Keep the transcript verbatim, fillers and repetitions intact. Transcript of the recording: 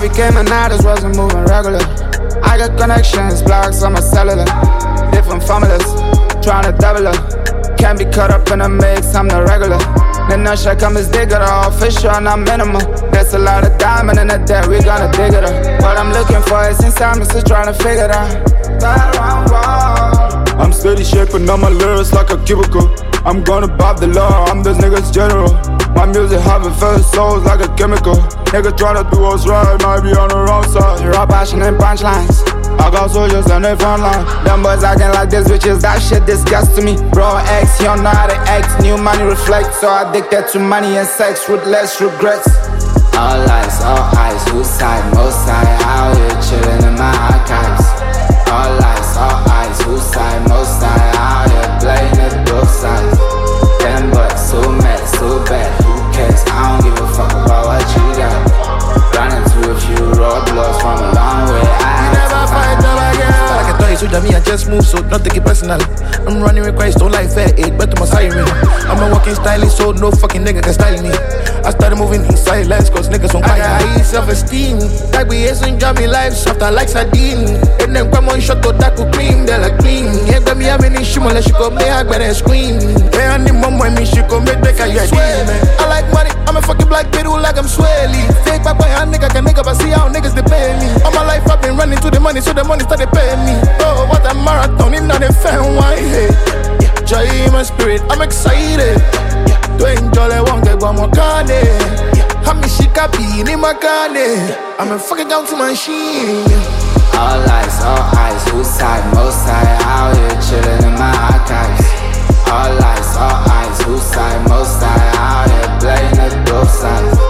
became an artist, wasn't moving regular. I got connections, blogs on my cellular. Different formulas, trying to double up. Can't be caught up in a mix, I'm the regular. The nutshell come is digger, official, not minimal. There's a lot of diamond in the debt, we gonna dig it up. What I'm looking for is inside me, still trying to figure it out. I'm steady shaping up my lyrics like a cubicle. I'm gonna pop the law, I'm this nigga's general. My music having first souls like a chemical. Nigga tryna do what's right, might be on the wrong side. Raw passion and punchlines. I got soldiers on their front line. Them boys acting like this bitches, that shit disgusts me. Bro X, he don't know how to act. New money reflect, so addicted to money and sex with less regrets. All eyes, all eyes, whose side, most side, out here chillin' in my archives. All eyes, all eyes, whose side, most side, out here playing it both sides. Them boys so mad, so bad, who cares? I don't give a fuck about what you got. Run into a few roadblocks from a long way. I never fight over girl. Like I thought you should me, I just move, so don't take it personal. I'm running with Christ, don't like fair eight, but to my siren. I'm a walking stylist, so no fucking nigga can style me. I started moving in silence, cause niggas won't fight. I got high self-esteem. Like we ain't enjoy me life, softer like sardine. And then come on, shot to that could clean, they like clean. Yeah, got me having issue, unless she come me, I better scream. Yeah, and the mom when me, she come make the guy, yeah, I like money, I'm a fucking black widow like I'm swelly. Fake back by a nigga, can nigga, but see how niggas they pay me. All my life I've been running to the money, so the money started paying me. Oh, what a marathon, it's not a fan wine. Hey, yeah, joy in my spirit, I'm excited. Yeah, to enjoy the one get one more carne. Yeah, I'm a shika bean in my carne. I'm a fucking down to machine. All eyes, all eyes, whose side, most side, out here chillin' in my archives. All eyes, all eyes, whose side, most side, out here playing it both sides.